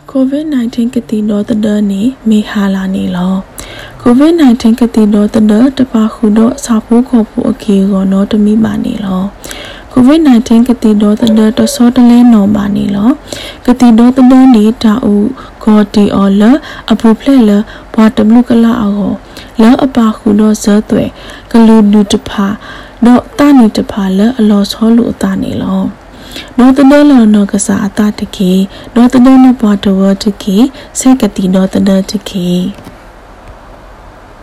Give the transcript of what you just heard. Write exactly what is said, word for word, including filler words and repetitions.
COVID nineteen ကတိတော်တနေမေဟာလာနေလော COVID nineteen ကတိတော်တတပါခုတော့စာဖို့ခေါ်ဖို့အကေကောနော်တမိပါနေလော COVID nineteen ကတိတော်တတဆောတလဲနော်ပါနေလောကတိတော်တနေတာဦးခေါ်တီအော်လအပူဖလက်လဘွာတမလူကလာအောလောအပါခုတော့ဇဲသွဲကလူလူတဖာတော့တာနေတဖာလအလောဆောလူအတာနေလောနော်တနော်လောနော်ကစားအတာတကေနော်တနော်နဘွာတဝတကေဆက်ကတိနော်တတတကေ